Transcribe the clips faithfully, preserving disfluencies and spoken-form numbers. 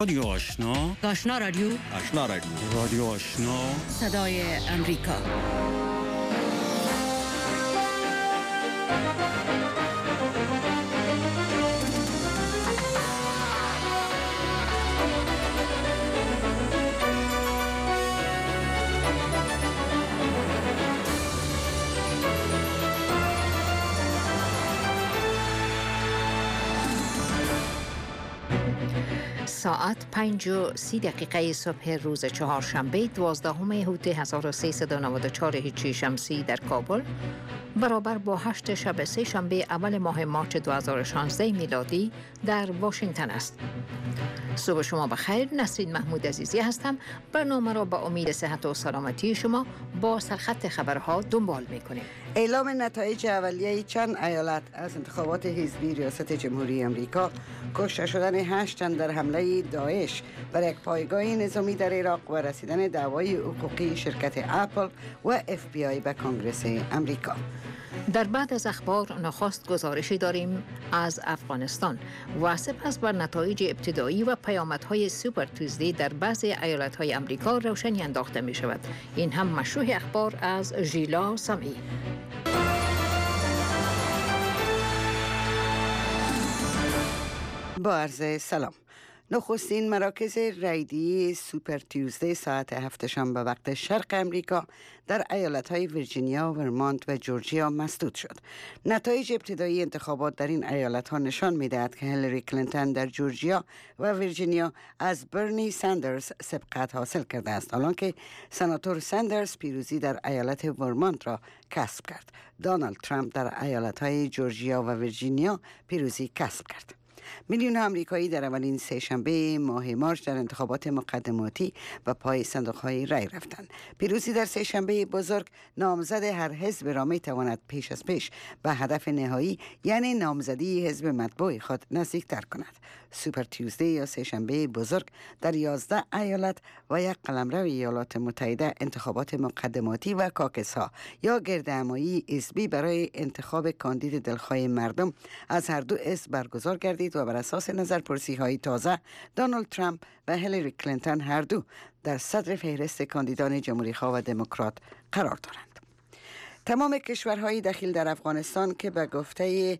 رادیو آشنا، آشنا رادیو، آشنا رادیو، رادیو آشنا، صدای امریکا. ساعت پنج و سی دقیقه صبح روز چهارشنبه دوازدهم هوت هزار و سیصد و نود و چهار هجری شمسی در کابل برابر با هشت شب سه شنبه اول ماه مارچ دو هزار و شانزده میلادی در واشنگتن است. صبح شما بخیر. نسرین محمود عزیزی هستم. برنامه را با امید صحت و سلامتی شما با سرخط خبرها دنبال می‌کنیم. اعلام نتایج اولیه چند ایالت از انتخابات حزبی ریاست جمهوری آمریکا، کشته شدن هشت تن در حمله داعش بر یک پایگاه نظامی در عراق و رسیدن دعوای حقوقی شرکت اپل و اف بی آی به کنگره آمریکا. در بعد از اخبار نخست گزارشی داریم از افغانستان و سپس بر نتایج ابتدایی و پیامدهای سوپر توزدی در بعضی ایالت‌های آمریکا روشنی انداخته می شود. این هم مشروع اخبار از ژیلا سامی. با عرض سلام. نخستین مراکز رایدی سوپر تیوزدی ساعت هفت شنبه وقت شرق امریکا در ایالت‌های ویرجینیا، ورمانت و جورجیا مسدود شد. نتایج ابتدایی انتخابات در این ایالت‌ها نشان می‌دهد که هیلاری کلینتون در جورجیا و ویرجینیا از برنی ساندرز سبقت حاصل کرده است، حالانکه سناتور ساندرز پیروزی در ایالت ورمانت را کسب کرد. دونالد ترامپ در ایالت‌های جورجیا و ویرجینیا پیروزی کسب کرد. میلیون آمریکایی در اولین سه شنبه ماه مارچ در انتخابات مقدماتی و پای صندوق‌های رای رفتند. پیروزی در سه شنبه بزرگ نامزد هر حزب را می تواند پیش از پیش به هدف نهایی یعنی نامزدی حزب مطبوع خود نزدیکتر کند. سوپر تیوزدی یا سه شنبه بزرگ در یازده ایالت و یک قلمرو ایالات متحده انتخابات مقدماتی و کاکس‌ها یا گردهمایی حزبی برای انتخاب کاندید دلخواه مردم از هر دو حزب برگزار گردید و بر اساس نظرپرسی‌های تازه دونالد ترامپ و هیلاری کلینتون هر دو در صدر فهرست کاندیدان جمهوری‌خواه و دموکرات قرار دارند. تمام کشورهای دخیل در افغانستان که به گفته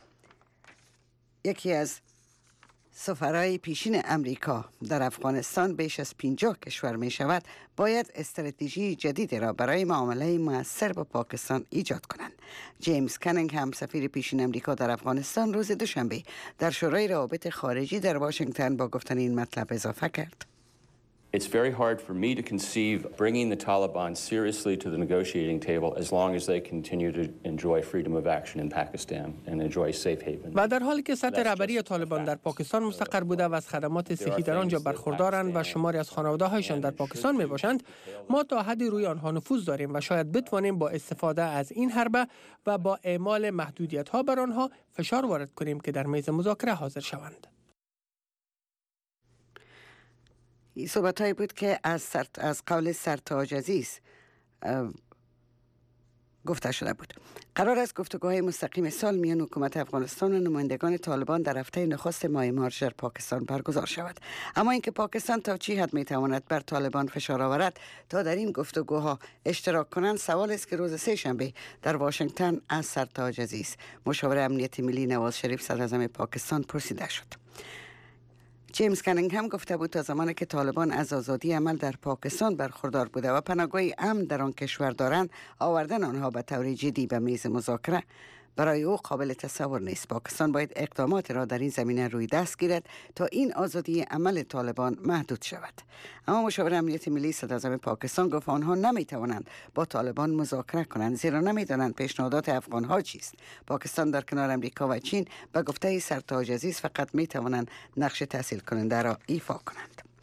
یکی از سفرای پیشین امریکا در افغانستان بیش از پنجاه کشور می شود، باید استراتژی جدید را برای معامله مؤثر با پاکستان ایجاد کنند. جیمز کنینگ هم سفیر پیشین امریکا در افغانستان روز دوشنبه در شورای روابط خارجی در واشنگتن با گفتن این مطلب اضافه کرد: It's very hard for me to conceive bringing the Taliban seriously to the negotiating table as long as they continue to enjoy freedom of action in Pakistan and enjoy safe haven. و در حالی که سطح رهبری طالبان در پاکستان مستقر بوده و از خدمات صحی در آنجا برخوردارند و شماری از خانواده‌هایشان در پاکستان میباشند، ما تا حدی روی آنها نفوذ داریم و شاید بتوانیم با استفاده از این حربه و با اعمال محدودیت‌ها بر آنها فشار وارد کنیم که در میز مذاکره حاضر شوند. این صحبت‌هایی بود که از, سر... از قول سرتاج عزیز گفته شده بود. قرار است گفتگوهای مستقیم سال میان حکومت افغانستان و نمایندگان طالبان در هفته نخست ماه مارچ در پاکستان برگزار شود. اما اینکه پاکستان تا چی حد میتواند بر طالبان فشار آورد تا در این گفتگوها اشتراک کنند سوال است که روز سه شنبه در واشنگتن از سرتاج عزیز مشاور امنیت ملی نواز شریف صدراعظم پاکستان پرسیده شد. جیمز کنینگ هم گفته بود تا زمانی که طالبان از آزادی عمل در پاکستان برخوردار بوده و پناهگاه امن در آن کشور دارند، آوردن آنها به طور جدی به میز مذاکره برای او قابل تصور نیست. پاکستان باید اقدامات را در این زمینه روی دست گیرد تا این آزادی عمل طالبان محدود شود. اما مشاور امنیت ملی صدراعظم پاکستان گفت آنها نمیتوانند با طالبان مذاکره کنند زیرا نمیدانند پیشنهادات افغانها چیست. پاکستان در کنار امریکا و چین به گفته سرتاج عزیز فقط میتوانند نقش تحصیل کننده را ایفا کنند.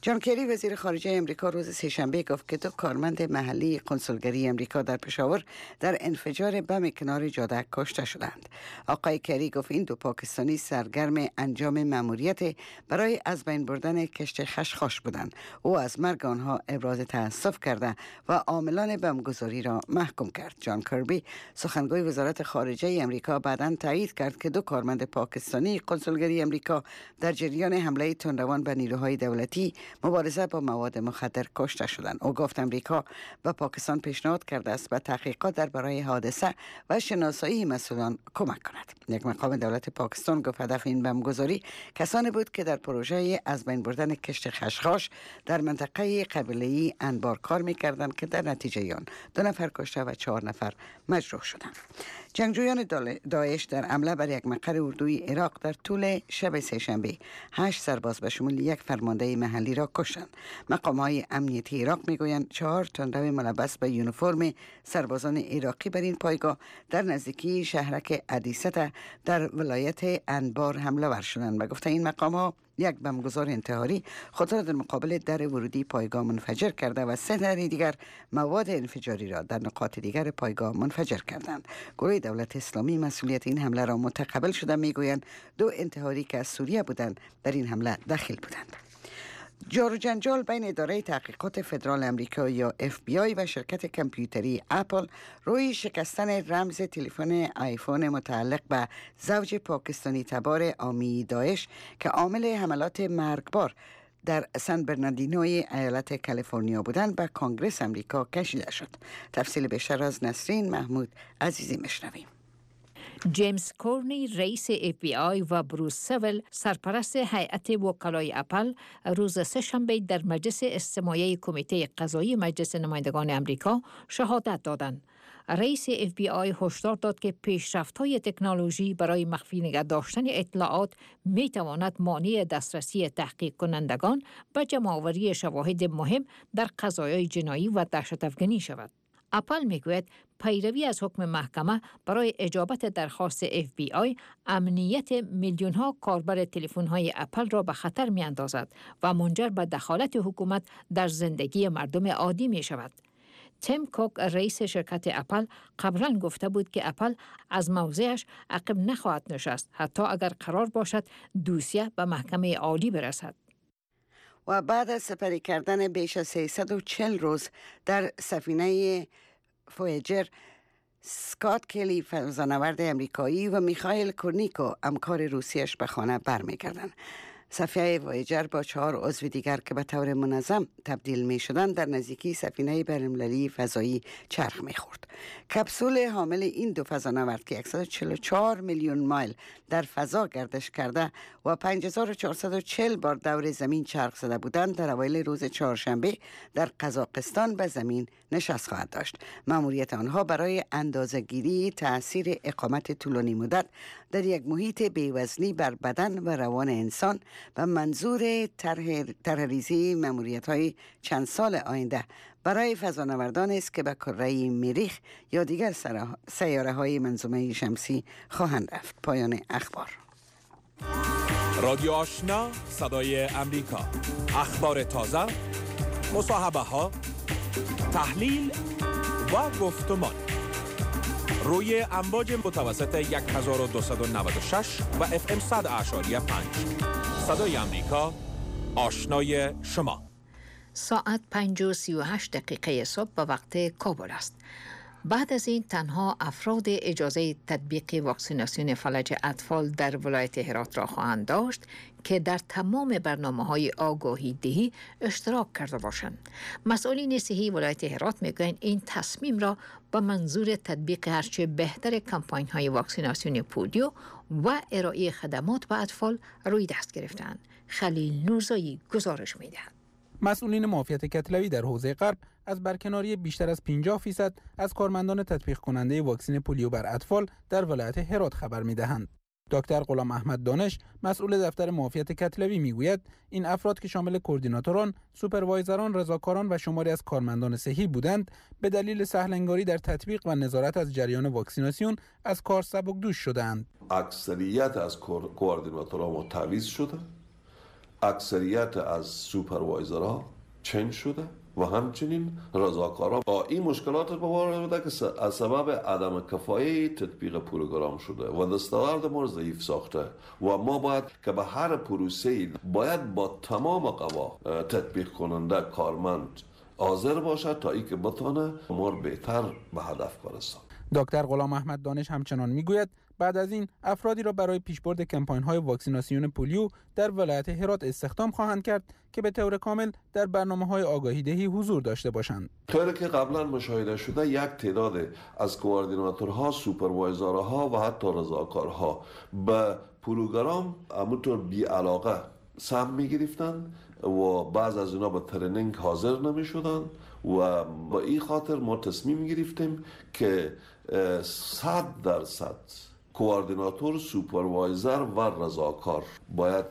جان کری وزیر خارجه امریکا روز سه‌شنبه گفت که دو کارمند محلی کنسولگری امریکا در پشاور در انفجار بم کنار جاده کشته شدند. آقای کری گفت این دو پاکستانی سرگرم انجام مأموریت برای از بین بردن کشت خشخاش بودند. او از مرگ آنها ابراز تأسف کرده و عاملان بمبگذاری را محکوم کرد. جان کربی سخنگوی وزارت خارجه امریکا بعداً تایید کرد که دو کارمند پاکستانی کنسولگری امریکا در جریان حمله تندروان به نیروهای دولتی مبارزه با مواد مخدر کشته شدند. او گفت امریکا و پاکستان پیشنهاد کرده است به تحقیقات درباره حادثه و شناسایی مسئولان کمک کند. یک مقام دولت پاکستان گفت هدف این بمبگذاری کسانی بود که در پروژه از بین بردن کشت خشخاش در منطقه قبیله‌ای انبار کار می‌کردند که در نتیجه آن دو نفر کشته و چهار نفر مجروح شدند. جنگجویان داعش در حمله بر یک مقر اردوی عراق در طول شب سه‌شنبه هشت سرباز به شمول یک فرمانده محلی را کشتند. مقام‌های امنیتی عراق میگویند چهار تندرو ملبس به یونیفرم سربازان عراقی بر این پایگاه در نزدیکی شهرک ادیسه در ولایت انبار حمله ور شدند و گفته این مقام‌ها یک بمبگذار انتحاری خود را در مقابل در ورودی پایگاه منفجر کرده و سه نفر دیگر مواد انفجاری را در نقاط دیگر پایگاه منفجر کردند. گروه دولت اسلامی مسئولیت این حمله را متقبل شده میگویند دو انتحاری که از سوریه بودند در این حمله دخیل بودند. جار و جنجال بین اداره تحقیقات فدرال امریکا یا اف بی آی و شرکت کامپیوتری اپل روی شکستن رمز تلفن آیفون متعلق به زوج پاکستانی تبار آمی داعش که عامل حملات مرگبار در سن برناردینوی ایالت کالیفرنیا بودند به کانگرس امریکا کشیده شد. تفصیل بیشتر از نسرین محمود عزیزی مشنویم. جیمز کورنی رئیس اف بی آی و بروس سول سرپرست هیئت وکلای اپل روز سه‌شنبه در مجلس استماعی کمیته قضایی مجلس نمایندگان امریکا شهادت دادند. رئیس اف بی آی هشدار داد که پیشرفت‌های تکنولوژی برای مخفی نگه داشتن اطلاعات می تواند مانع دسترسی تحقیق کنندگان به جمع‌آوری شواهد مهم در قضایای جنایی و دهشت‌افکنی شود. اپل میگوید پیروی از حکم محکمه برای اجابت درخواست اف بی آی امنیت میلیون ها کاربر تلفن های اپل را به خطر می اندازد و منجر به دخالت حکومت در زندگی مردم عادی می شود. تیم کوک رئیس شرکت اپل قبلا گفته بود که اپل از موضعش عقب نخواهد نشست حتی اگر قرار باشد دوسیه به محکمه عالی برسد. و بعد از سپری کردن بیش از سیصد و چهل روز در سفینه فویجر، سکات کلی فضانورد امریکایی و میخائیل کورنیکو همکار روسیش به خانه برمیگردند. سفینه وایجر با چهار عضو دیگر که به طور منظم تبدیل می شدن در نزدیکی سفینه بین‌المللی فضایی چرخ می خورد. کپسول حامل این دو فضانورد که صد و چهل و چهار میلیون مایل در فضا گردش کرده و پنج هزار و چهارصد و چهل بار دور زمین چرخ زده بودند در اوایل روز چهارشنبه در قزاقستان به زمین نشست خواهد داشت. مأموریت آنها برای اندازه‌گیری تأثیر اقامت طولانی مدت در یک محیط بی‌وزنی بر بدن و روان انسان و منظور طرح‌ریزی مأموریت‌های چند سال آینده برای فضانوردان است که به کره مریخ یا دیگر سیاره‌های منظومه شمسی خواهند رفت. پایان اخبار. رادیو آشنا، صدای امریکا. اخبار تازه، مصاحبه ها، تحلیل و گفتمان روی امواج متوسط هزار و دویست و نود و شش و اف ام صد اعشاری پنج. صدای امریکا، آشنای شما. ساعت پنج و سی و هشت دقیقه صبح به وقت کابل است. بعد از این تنها افراد اجازه تطبیق واکسیناسیون فلج اطفال در ولایت هرات را خواهند داشت که در تمام برنامه‌های آگاهی دهی اشتراک کرده باشند. مسئولین صحی ولایت هرات میگویند این تصمیم را به منظور تطبیق هرچه بهتر کمپاین‌های واکسیناسیون پولیو و ارائه خدمات به اطفال روی دست گرفتند. خلیل نورزایی گزارش می‌دهد. مسئولین معافیت کتلوی در حوزه غرب از برکناری بیشتر از پنجاه فیصد از کارمندان تطبیق کننده واکسن پولیو بر اطفال در ولایت هرات خبر می‌دهند. دکتر غلام احمد دانش، مسئول دفتر معافیت کتلوی میگوید این افراد که شامل کوردیناتوران، سوپروایزران، رضاکاران و شماری از کارمندان صحی بودند، به دلیل سهل‌انگاری در تطبیق و نظارت از جریان واکسیناسیون از کار سبکدوش شدند. اکثریت از کوردیناتورها تعویض شده، اکثریت از سوپروایزرها چنج شده و همچنین رضاکارا با این مشکلات به بار بوده که از سبب عدم کفایه تطبیق پروگرام شده و دستاورد ما ضعیف ساخته و ما باید که به هر پروسه باید با تمام قوا تطبیق کننده کارمند حاضر باشد تا اینکه بتونه ما بهتر به هدف برساند. دکتر غلام احمد دانش همچنان میگوید بعد از این افرادی را برای پیشبرد کمپاین‌های واکسیناسیون پولیو در ولایت هرات استخدام خواهند کرد که به طور کامل در برنامه‌های آگاهی‌دهی حضور داشته باشند. طوری که قبلا مشاهده شده یک تعداد از کوآردیناتورها، سوپروایزرها و حتی رضاکارها به پروگرام همونطور بی علاقه سهم می‌گرفتند و بعض از اینا به ترنینگ حاضر نمی‌شدند و با این خاطر ما تصمیم گرفتیم که صد درصد کوآردیناتور، سوپروایزر و رضاکار باید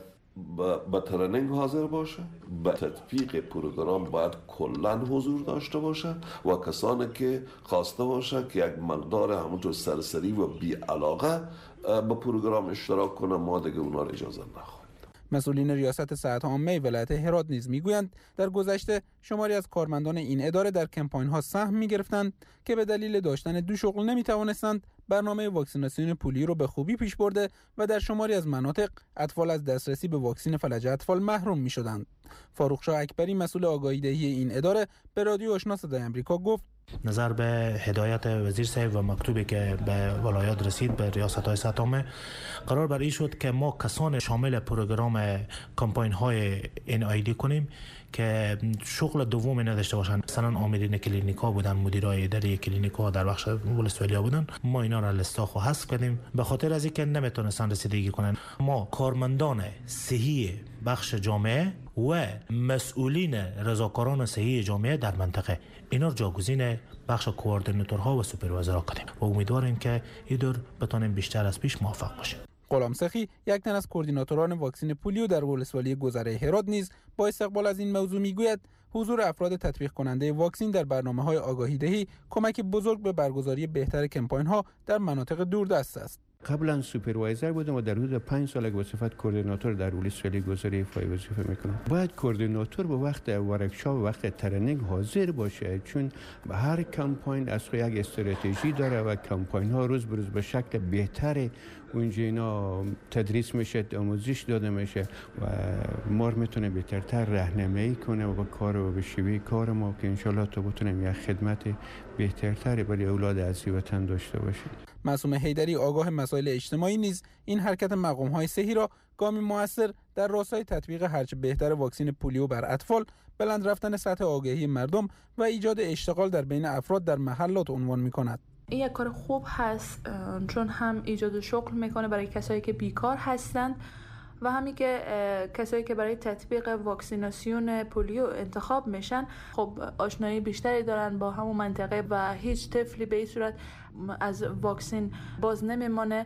به ترنینگ حاضر باشه، به تطبیق پروگرام باید کلن حضور داشته باشه و کسانی که خواسته باشه که یک مقدار همونطور سرسری و بی علاقه به پروگرام اشتراک کنه ما دیگه اونا را اجازه نخواهیم. مسئولین ریاست صحت عامه ولایت هرات نیز میگویند در گذشته شماری از کارمندان این اداره در کمپاین‌ها سهم می‌گرفتند که به دلیل داشتن دو شغل نمی‌توانستند برنامه واکسیناسیون پولیو را به خوبی پیش برده و در شماری از مناطق اطفال از دسترسی به واکسین فلج اطفال محروم می‌شدند. فاروق شاه اکبری مسئول آگاهی‌دهی این اداره به رادیو آشنا صدای آمریکا گفت نظر به هدایت وزیر صاحب و مکتوبی که به ولایات رسید به ریاست‌های صحت عامه قرار بر این شد که ما کسان شامل پروگرام کمپاین‌های ان آی دی کنیم که شغل دومی نداشته باشن. مثلا آمرین کلینیکا بودن، مدیرای اداره کلینیکا در بخش ولسوالی بودن، ما اینا را لستاخ و حذف کردیم به خاطر از اینکه نمیتونستن رسیدگی کنن. ما کارمندان صحی بخش جامعه و مسئولین رضاکاران صحی جامعه در منطقه اینا رو جاگزین بخش کوآردیناتورها و سوپروایزرها کردیم و امیدواریم که این دور بتونیم بیشتر از پیش موفق باشیم. غلام سخی یک تن از کوردیناتوران واکسن پولیو در ولسوالی گذره هرات نیز با استقبال از این موضوع میگوید حضور افراد تطبیق کننده واکسن در برنامه‌های آگاهی‌دهی کمک بزرگ به برگزاری بهتر کمپاین‌ها در مناطق دوردست است. قبلا سوپروایزر بودم و در حدود پنج سال به صفت کوردیناتور در ولسوالی گذره ایفای وظیفه میکنم. باید کوردیناتور به وقت ورکشاپ و وقت ترنینگ حاضر باشه، چون به هر کمپاین از خود یک استراتژی داره و کمپاین ها روز به روز به شکل بهتر اونجا اینا تدریس میشه، آموزش داده میشه و ما میتونه بهترتر راهنمایی کنه و به کار و به شیوه کار ما که انشالله تا بتونیم یک خدمت بهترتری برای اولاد عزیز وطن داشته باشیم. معصومه حیدری آگاه مسائل اجتماعی نیز این حرکت مقام‌های صحی را گامی موثر در راستای تطبیق هرچه بهتر واکسن پولیو بر اطفال، بلند رفتن سطح آگاهی مردم و ایجاد اشتغال در بین افراد در محلات عنوان می‌کند. این یک کار خوب هست چون هم ایجاد شغل میکنه برای کسایی که بیکار هستند و همین که کسایی که برای تطبیق واکسیناسیون پولیو انتخاب میشن خب آشنایی بیشتری دارن با همون منطقه و هیچ طفلی به این صورت از واکسن باز نمیمانه.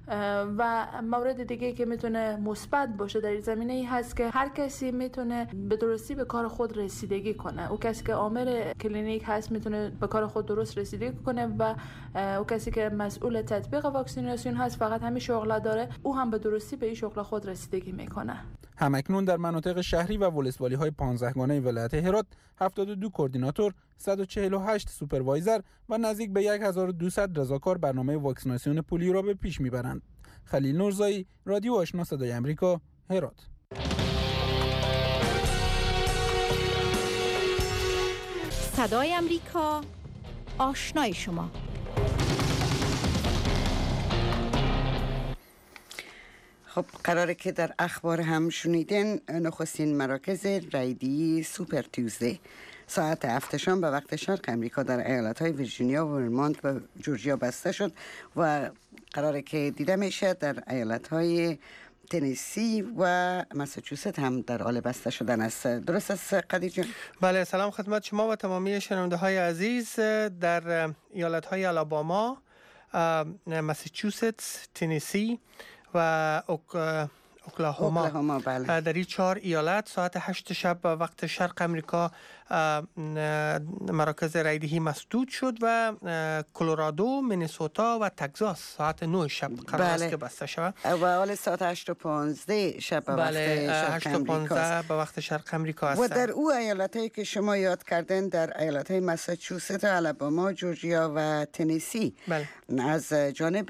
و مورد دیگه که میتونه مثبت باشه در این زمینه ای هست که هر کسی میتونه به درستی به کار خود رسیدگی کنه. او کسی که آمر کلینیک هست میتونه به کار خود درست رسیدگی کنه و او کسی که مسئول تطبیق واکسیناسیون هست فقط همین شغل داره، او هم به درستی به این شغل خود رسیدگی میکنه. همکنون در مناطق شهری و ولسوالی های پانزده گانه ولایت هرات هفتاد و دو کوردیناتور، صد و چهل و هشت سوپروایزر و نزدیک به هزار و دویست رضاکار برنامه واکسیناسیون پولیو را به پیش میبرند. خلیل نورزایی، رادیو آشنا صدای آمریکا، هرات. صدای آمریکا، آشنای شما. خب قراره که در اخبار هم شنیدین نخستین مراکز ریدی سوپر تیوزدی ساعت هفتشان به وقت شرق امریکا در ایالت‌های ویرجینیا و ورمانت و جورجیا بسته شد و قراره که دیده میشه در ایالت‌های تنسی و ماساچوست هم در حال بسته شدن است. درست است قدیر جان؟ بله، سلام خدمت شما و تمامی شنونده های عزیز. در ایالت‌های آلاباما، ماساچوست، تنسی و اوکلاهوما. اوکلاهوما بله. در این چهار ایالت ساعت هشت شب به وقت شرق امریکا مراکز رایدهی مسدود شد و کلرادو، مینیسوتا و تگزاس ساعت نه شب قرار است بله. که بسته شود. و حال ساعت هشت و پانزده شب به بله، وقت شرق هشت و امریکا پانزده به وقت شرق امریکا است. و در او ایالت‌هایی که شما یاد کردن در ایالت‌های مساچوست، آلاباما، جورجیا و تنسی بله. از جانب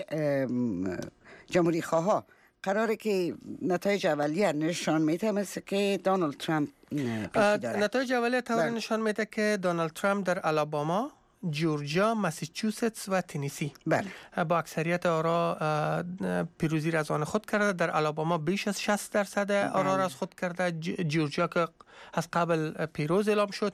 جمهوری خواها قراره که نتایج اولیه نشان میده مثل که دونالد ترامپ پیشی داره. نتایج اولیه طور بله. نشان میده که دونالد ترامپ در آلاباما، جورجیا، ماساچوست و تنسی بله. با اکثریت آرا پیروزی را از آن خود کرده. در آلاباما بیش از شصت درصد آرا را از خود کرده. جورجیا که از قبل پیروز اعلام شد،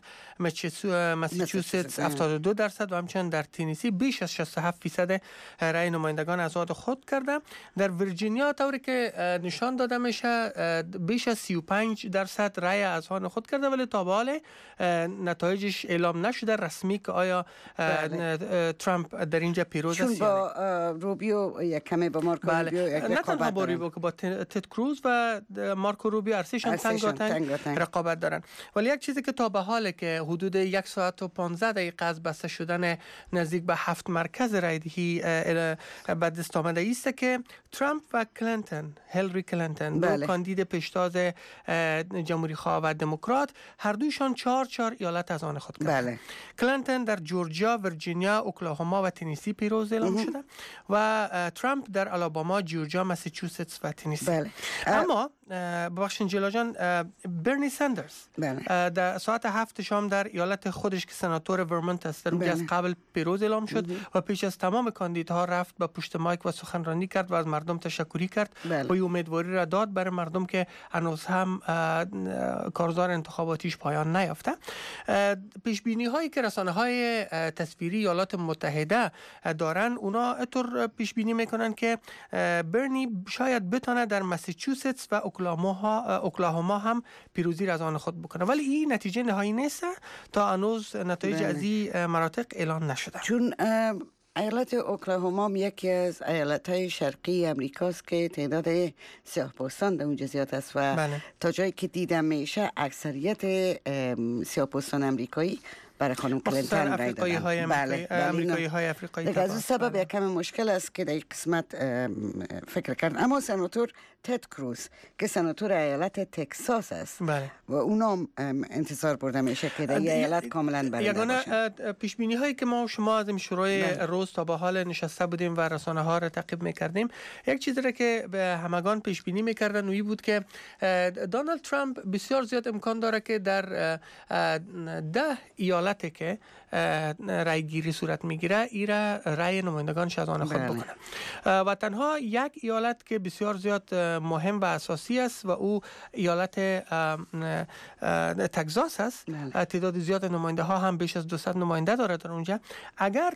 ماساچوست هفتاد و دو درصد و همچنین در تنسی بیش از شصت و هفت درصد رأی نمایندگان از آن خود کرده. در ویرجینیا طوری که نشان داده میشه بیش از سی و پنج درصد رأی از آن خود کرده، ولی تا به حال نتایجش اعلام نشده رسمی که آیا بله. ترامپ در اینجا پیروز است چون با روبیو یک کمی با مارکو بله. روبیو یک نه تنها با روبیو که با تد کروز و مارکو روبیو ارسیشان تنگاتنگ رقابت دارن. ولی یک چیزی که تا به حال که حدود یک ساعت و پانزده دقیقه از بسته شدن نزدیک به هفت مرکز رایدهی به دست آمده است که ترامپ و کلینتون، هیلاری کلینتون، بله. دو کاندید پیشتاز جمهوری خواه و دموکرات، هر دویشان چهار چهار ایالت از آن خود کردند. بله. کلینتون در جورجیا، ویرجینیا، اوکلاهوما و تنسی پیروز اعلام شده و ترامپ در آلاباما، جورجیا، ماساچوست و تنسی. بله. اما ببخشید جلال جان، برنی سندرز بله. در ساعت هفت شام در ایالت خودش که سناتور ورمونت است در اونجا از قبل پیروز اعلام شد بله. و پیش از تمام کاندیدها رفت به پشت مایک و سخنرانی کرد و از مردم تشکری کرد بله. و امیدواری را داد برای مردم که هنوز هم کارزار انتخاباتیش پایان نیافته. پیش بینی هایی که رسانه های تصویری ایالات متحده دارن، اونا اینطور پیش بینی میکنن که برنی شاید بتونه در ماساچوست و اوکلاهوما هم پیروزی را از آن خود بکنه، ولی این نتیجه نهایی نیست تا هنوز نتایج از این مناطق اعلان نشده. چون ایالت اوکلاهوما یکی از ایالت‌های شرقی امریکاست که تعداد سیاه‌پوستان در اونجا زیاد است و بله. تا جایی که دیدم میشه اکثریت سیاه‌پوستان امریکایی برای خانم کلینتون رای دادن. های بله. امریکایی های افریقایی. دیگه از سبب یک کم مشکل است که در این قسمت فکر کردن. اما سناتور تد کروز که سناتور ایالت تگزاس است بله. و اونم انتظار برده میشه که در این ایالت کاملا برنده یگانه پیش بینی هایی که ما و شما از این شروع روز تا به حال نشسته بودیم و رسانه ها را تعقیب میکردیم، یک چیزی را که به همگان پیش بینی میکردن اویی بود که دونالد ترامپ بسیار زیاد امکان داره که در ده ایالت که رای گیری صورت میگیره ایرا رای نمایندگانش از آن خود بکنه و تنها یک ایالت که بسیار زیاد مهم و اساسی است و او ایالت تگزاس است، تعداد زیاد نماینده ها هم بیش از دویست نماینده داره در اونجا. اگر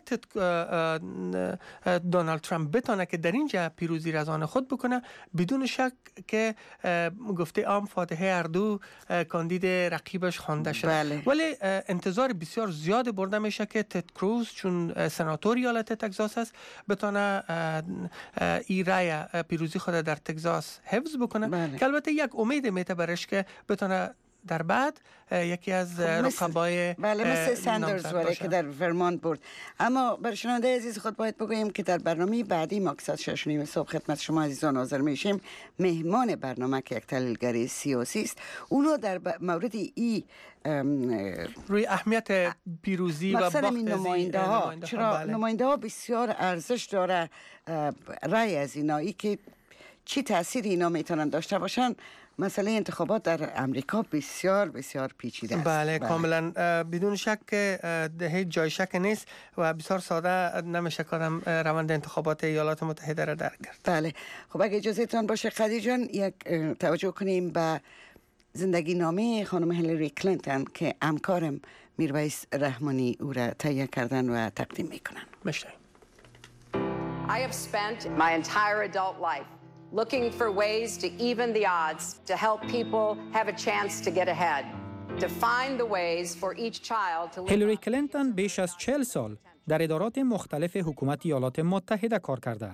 دونالد ترامپ بتونه که در اینجا پیروزی را از آن خود بکنه، بدون شک که گفته عام فاتحه هر دو کاندید رقیبش خوانده شده بله. ولی انتظار بسیار زیاد برده میشه که تد کروز چون سناتور ایالت تگزاس است بتونه این رای پیروزی خود در تگزاس حفظ بکنه بله. که البته یک امید میته برش که بتونه در بعد یکی از رقبای بله مثل سندرز ولی که در ورمانت برد. اما برای شنونده عزیز خود باید بگوییم که در برنامه بعدی ما که ساعت شش و نیم صبح خدمت شما عزیزان حاضر میشیم، مهمان برنامه که یک تحلیلگر سیاسی است، اونو در مورد ای روی اهمیت پیروزی و باخت نماینده ها، چرا بله. نماینده ها بسیار ارزش داره رای از اینا، ای که چی تأثیر اینا میتونن داشته باشن. مسئله انتخابات در امریکا بسیار بسیار پیچیده است. بله, بله. کاملا بدون شک هیچ جای شک نیست و بسیار ساده نمیشه کردم روند انتخابات ایالات متحده را درک کرد. بله. خب اگه اجازه تان باشه خدیجه جان، یک توجه کنیم به زندگی نامه خانم هیلاری کلینتون که همکارم میرویس رحمانی او را تهیه کردن و تقدیم میکنن. بشنویم. I have spent my entire adult life looking for ways to even the odds, to help people have a chance to get ahead, to find the ways for each child to live. هیلاری کلینتون بیش از چهل سال در ادارات مختلف حکومت ایالات متحده کار کرده است.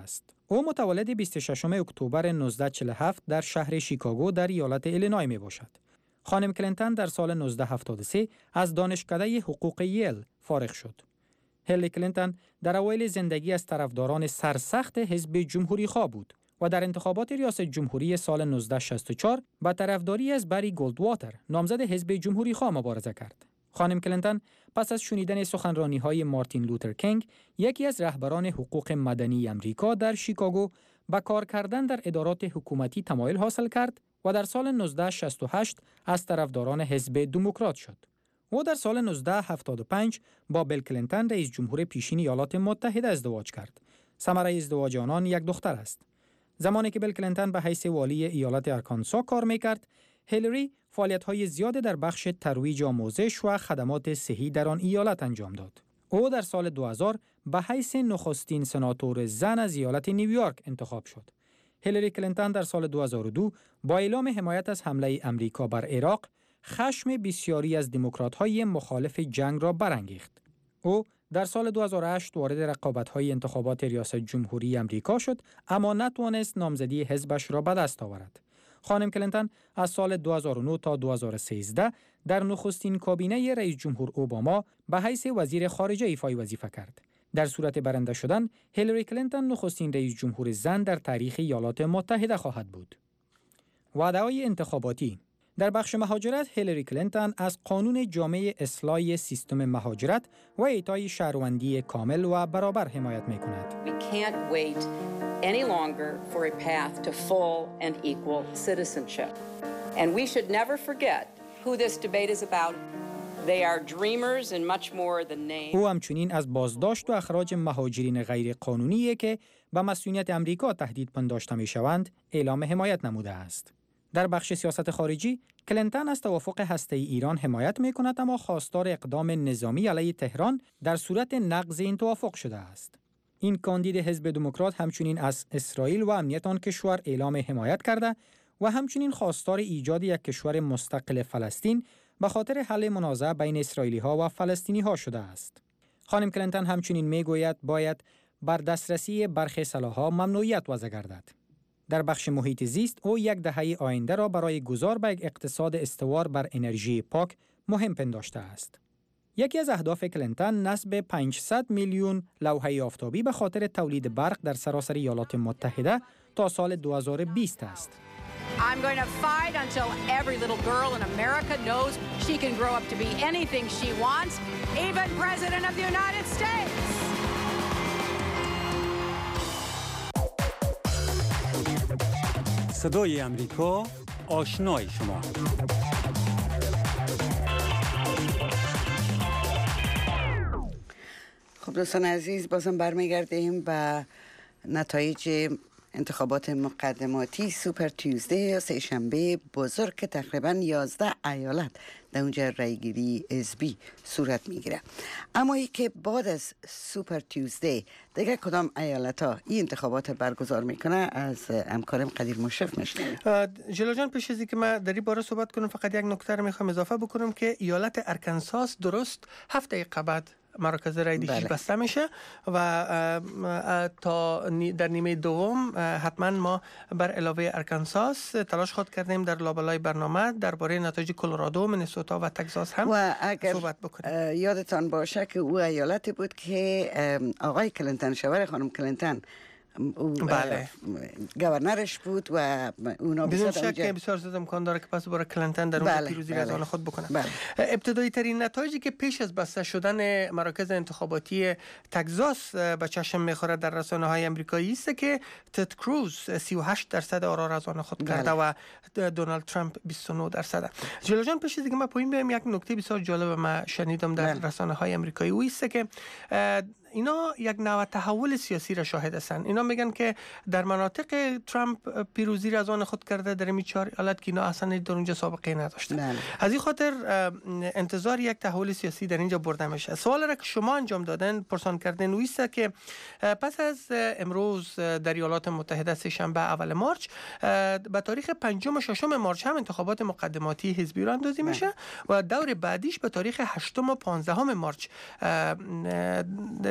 او متولد بیست و ششم اکتبر نوزده چهل و هفت در شهر شیکاگو در ایالت ایلینای می باشد. خانم کلینتون در سال نوزده هفتاد و سه از دانشکده حقوق ییل فارغ شد. هیلاری کلینتون در اوایل زندگی از طرفداران سرسخت حزب جمهوری خواه بود و در انتخابات ریاست جمهوری سال نوزده شصت و چهار با طرفداری از بری گولدواتر نامزد حزب جمهوری خواه مبارزه کرد. خانم کلینتون پس از شنیدن سخنرانی‌های مارتین لوتر کینگ، یکی از رهبران حقوق مدنی امریکا در شیکاگو، به کار کردن در ادارات حکومتی تمایل حاصل کرد و در سال نوزده شصت و هشت از طرفداران حزب دموکرات شد. او در سال نوزده هفتاد و پنج با بیل کلینتون رئیس جمهور پیشین ایالات متحده ازدواج کرد. ثمره ازدواج آنان یک دختر است. زمانی که بیل کلینتون به حیث والی ایالت آرکانسا کار می‌کرد، هیلاری فعالیت‌های زیاد در بخش ترویج آموزش و خدمات صحی در آن ایالت انجام داد. او در سال دو هزار به حیث نخستین سناتور زن از ایالت نیویورک انتخاب شد. هیلاری کلینتون در سال دو هزار و دو با اعلام حمایت از حمله امریکا بر عراق، خشم بسیاری از دموکرات‌های مخالف جنگ را برانگیخت. او در سال دو هزار و هشت وارد رقابت‌های انتخابات ریاست جمهوری امریکا شد، اما نتوانست نامزدی حزبش را به دست آورد. خانم کلینتون از سال دو هزار و نه تا دو هزار و سیزده در نخستین کابینه رئیس جمهور اوباما به حیث وزیر خارجه ایفای وظیفه کرد. در صورت برنده شدن، هیلاری کلینتون نخستین رئیس جمهور زن در تاریخ ایالات متحده خواهد بود. وعده‌های انتخاباتی. در بخش مهاجرت، هیلاری کلینتون از قانون جامع اصلاح سیستم مهاجرت و اعطای شهروندی کامل و برابر حمایت می‌کند. We can't wait any longer for a path to full and equal citizenship. And we should never forget who this debate is about. They are dreamers and much more than names. او همچنین از بازداشت و اخراج مهاجرین غیر قانونی که به مسئولیت امریکا تهدید پنداشته می‌شوند اعلام حمایت نموده است. در بخش سیاست خارجی، کلینتون از توافق هسته‌ای ایران حمایت می‌کند، اما خواستار اقدام نظامی علیه تهران در صورت نقض این توافق شده است. این کاندید حزب دموکرات همچنین از اسرائیل و امنیت آن کشور اعلام حمایت کرده و همچنین خواستار ایجاد یک کشور مستقل فلسطین به خاطر حل منازعه بین اسرائیلی‌ها و فلسطینی‌ها شده است. خانم کلینتون همچنین می‌گوید باید بر دسترسی برخی سلاح‌ها ممنوعیت وضع گردد. در بخش محیط زیست، او یک دهه آینده را برای گذار به یک اقتصاد استوار بر انرژی پاک مهم پنداشته است. یکی از اهداف کلینتون نصب پانصد میلیون لوحه آفتابی به خاطر تولید برق در سراسر ایالات متحده تا سال دو هزار و بیست است. I'm going to fight until every little girl in America knows she can grow up to be anything she wants, even President of the United States. صدای امریکا، آشنای شما. خب دوستان عزیز، بازم برمیگردیم به نتایج انتخابات مقدماتی سوپر تیوزدی یا سه شنبه بزرگ که تقریبا یازده ایالت در اونجا رایگیری حزبی صورت میگیره. اما ای که بعد از سوپر تیوزدی دیگه کدام ایالت ها این انتخابات برگزار میکنه از همکارم قدیر مشرف میشنیم. جلال جان، پیش از اینکه من در این باره صحبت کنم فقط یک نکته رو میخوام اضافه بکنم که ایالت ارکانساس درست هفته قبل مراکز رای دهی بسته میشه و تا در نیمه دوم حتما ما بر علاوه ارکانساس تلاش خود کردیم در لابلای برنامه درباره نتایج کلرادو، منیسوتا و تگزاس هم و اگر صحبت بکنیم. یادتان باشه که او ایالتی بود که آقای کلینتون، شوهر خانم کلینتون، بله گورنرش بود و اونا بدون شک بسیار زیاد امکان داره که پس برای کلینتون در اون پیروزی از آن خود بکنه. بله. ابتدایی ترین نتایجی که پیش از بسته شدن مراکز انتخاباتی تگزاس به چشم میخوره در رسانه‌های آمریکایی است که تد کروز سی و هشت درصد آرا را از آن خود کرده و دونالد ترامپ بیست و نه درصد. جلال جان، پیش از اینکه ما پایین بریم یک نکته بسیار جالب ما شنیدم در رسانه‌های آمریکایی او است که اینا یک نوع تحول سیاسی را شاهد هستند. اینا میگن که در مناطق ترامپ پیروزی را از آن خود کرده در این چهار ایالت که اینا اصلا در اونجا سابقه نداشتن. از این خاطر انتظار یک تحول سیاسی در اینجا برده میشه. سوال را که شما انجام دادن پرسان کردن است که پس از امروز در ایالات متحده سه شنبه اول مارچ به تاریخ پنجم و ششم مارچ هم انتخابات مقدماتی حزبی را اندازی میشه و دور بعدیش به تاریخ هشتم و پانزدهم مارچ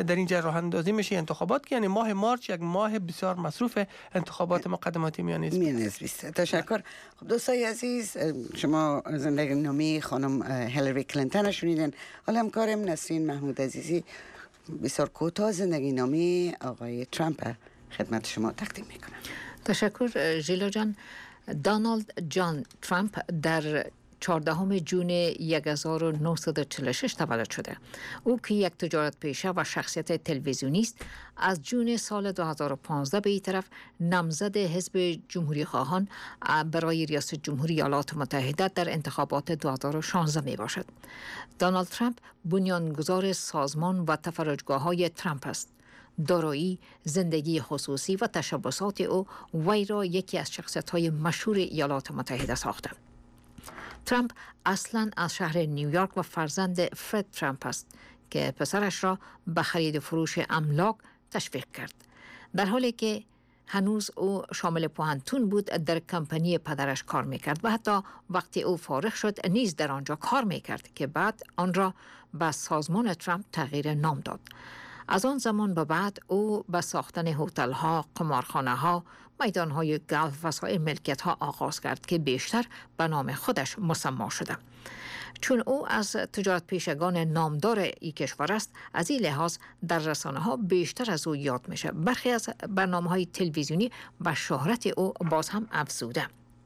در اینجا راه اندازی میشه انتخابات که یعنی ماه مارچ یک ماه بسیار مصروف انتخابات مقدماتی میان حزب میان حزب است. تشکر. خب دوستای عزیز، شما زندگی نامی خانم هیلاری کلینتون شنیدین. حالا همکارم نسرین محمود عزیزی بسیار کوتاه زندگی نامی آقای ترامپ خدمت شما تقدیم میکنم. تشکر ژیلا جان. دونالد جان ترامپ در چهاردهم جون هزار و نهصد و چهل و شش تولد شده. او که یک تجارت پیشه و شخصیت تلویزیونی است، از جون سال دو هزار و پانزده به این طرف نامزد حزب جمهوری خواهان برای ریاست جمهوری ایالات متحده در انتخابات دو هزار و شانزده می باشد. دونالد ترامپ بنیانگذار سازمان و تفرجگاه‌های ترامپ است. دارایی، زندگی خصوصی و تشبسات او وی را یکی از شخصیت‌های مشهور ایالات متحده ساخته. ترامپ اصلاً از شهر نیویورک و فرزند فرد ترامپ است که پسرش را به خرید و فروش املاک تشویق کرد. در حالی که هنوز او شامل پوهنتون بود، در کمپانی پدرش کار میکرد و حتی وقتی او فارغ شد نیز در آنجا کار میکرد که بعد آن را به سازمان ترامپ تغییر نام داد. از آن زمان به بعد او به ساختن هتل‌ها، قمارخانه‌ها، میدان‌های گلف و سایر ملکیت‌ها آغاز کرد که بیشتر به نام خودش مسما شده. چون او از تجارت پیشگان نامدار این کشور است، از این لحاظ در رسانه‌ها بیشتر از او یاد میشه. برخی از برنامه‌های تلویزیونی به شهرت او باز هم افزوده.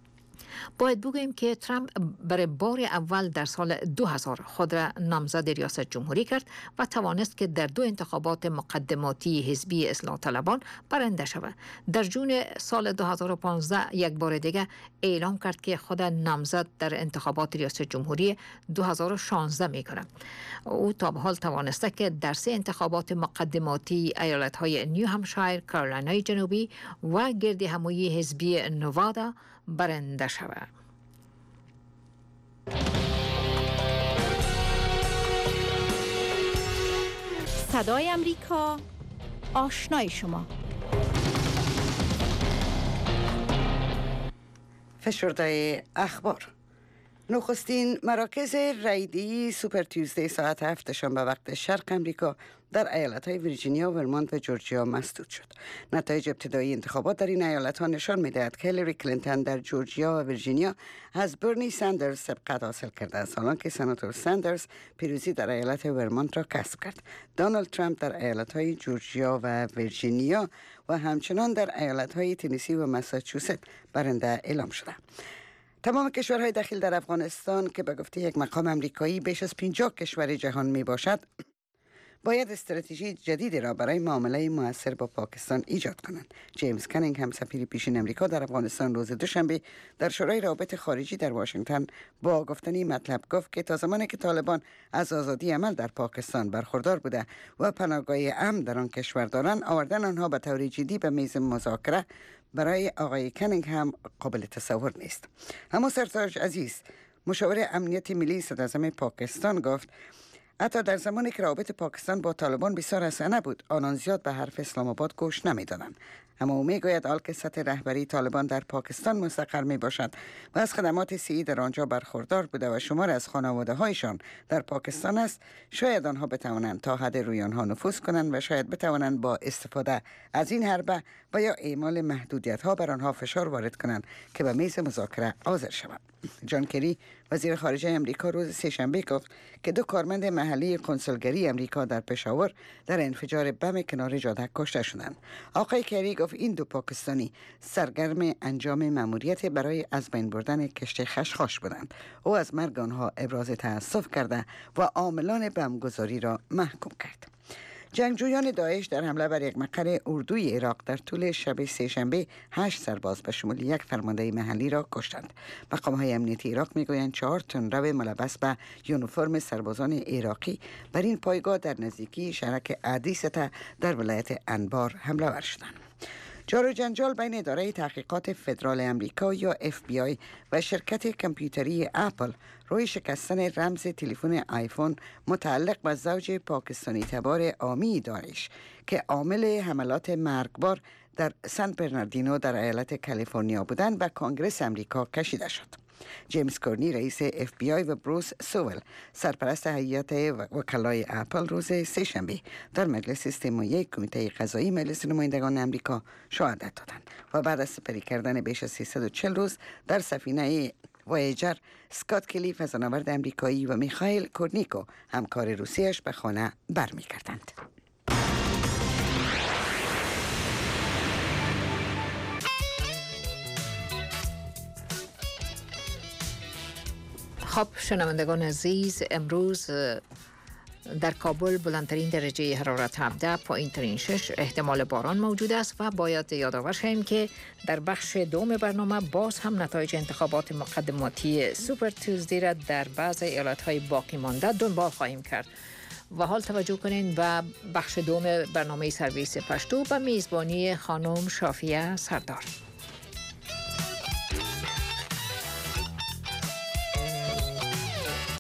باید بگوییم که ترامپ برای بار اول در سال دو هزار خود را نامزد ریاست جمهوری کرد و توانست که در دو انتخابات مقدماتی حزبی اصلاح طلبان برنده شود. در جون سال دو هزار و پانزده یک بار دیگه اعلام کرد که خود نامزد در انتخابات ریاست جمهوری دو هزار و شانزده میکنه. او تا به حال توانسته که در سه انتخابات مقدماتی ایالت‌های نیو همشایر، کارولینای جنوبی و گرد همایی حزبی نوادا برنده شود. صدای امریکا، آشنای شما. فشرده اخبار. نخستین مراکز رایده‌ای سوپر تیوزدی ساعت هفتشان به وقت شرق امریکا در ایالت‌های ویرجینیا، ورمانت و جورجیا مسدود شد. نتایج ابتدایی انتخابات در این ایالت‌ها نشان می‌دهد که هیلاری کلینتون در جورجیا و ویرجینیا از برنی ساندرز سبقت حاصل کرده است، حالانکه سناتور ساندرز پیروزی در ایالت ورمانت را کسب کرد. دونالد ترامپ در ایالت‌های جورجیا و ویرجینیا و همچنان در ایالت‌های تنسی و ماساچوست برنده اعلام شده. تمام کشورهای داخل در افغانستان که به گفته یک مقام امریکایی بیش از پنجاه کشور جهان می باشد، باید استراتژی جدیدی را برای معامله مؤثر با پاکستان ایجاد کنند. جیمز کنینگ هم سفیر پیشین امریکا در افغانستان روز دوشنبه در شورای روابط خارجی در واشنگتن با گفتنی مطلب گفت که تا زمانی که طالبان از آزادی عمل در پاکستان برخوردار بوده و پناهگاه امن در آن کشور دارند، آوردن آنها به طور جدی به میز مذاکره برای آقای کنینگ هم قابل تصور نیست. اما سرتاج عزیز، مشاور امنیت ملی صدراعظم پاکستان، گفت حتی در زمانی که روابط پاکستان با طالبان بسیار رسانه بود، آنان زیاد به حرف اسلام آباد گوش نمی‌دادند. اما او میگوید حال که سطح رهبری طالبان در پاکستان مستقر می باشد و از خدمات صحی در آنجا برخوردار بوده و شمار از خانواده هایشان در پاکستان است، شاید آنها بتوانند تا حد روی آنها نفوذ کنند و شاید بتوانند با استفاده از این حربه و یا اعمال محدودیت ها بر آنها فشار وارد کنند که به میز مذاکره حاضر شوند. جان کری وزیر خارجه امریکا روز سه‌شنبه گفت که دو کارمند محلی کنسولگری امریکا در پشاور در انفجار بم کنار جاده کشته شدند. آقای کری گفت این دو پاکستانی سرگرم انجام مأموریت برای از بین بردن کشتی خشخاش بودند. او از مرگ آنها ابراز تأسف کرده و عاملان بمبگذاری را محکوم کرد. جنگجویان داعش در حمله بر یک مقر اردوی عراق در طول شب سه‌شنبه هشت سرباز به شمول یک فرمانده محلی را کشتند. مقام‌های امنیتی عراق میگویند چهار تندرو ملبس به یونیفرم سربازان عراقی بر این پایگاه در نزدیکی شهرک عدیسته در ولایت انبار حمله ور شدند. جار و جنجال بین اداره تحقیقات فدرال امریکا یا اف بی آی و شرکت کامپیوتری اپل روی شکستن رمز تلفن آیفون متعلق به زوج پاکستانی تبار آمی داعش که عامل حملات مرگبار در سن برناردینو در ایالت کالیفرنیا بودند به کنگره امریکا کشیده شد. جیمز کورنی رئیس اف بی آی و بروس سوول سرپرست هیئت وکلای اپل روز سه شنبه در مجلس استماعی کمیته قضایی مجلس نمایندگان آمریکا شهادت دادند و بعد از سپری کردن بیش از سیصد و چهل روز در سفینه وایجر، اسکات کلی فضانورد امریکایی و میخائیل کورنیکو همکار روسیش به خانه برمیگردند. خب شنوندگان عزیز، امروز در کابل بلندترین درجه حرارت هفده، پایین ترین شش، احتمال باران موجود است و باید یادآور شویم که در بخش دوم برنامه باز هم نتایج انتخابات مقدماتی سوپر تیوزدی را در بعض ایالت‌های باقی مانده دنبال خواهیم کرد. و حال توجه کنین و بخش دوم برنامه سرویس پشتو به میزبانی خانم شافیه سردار.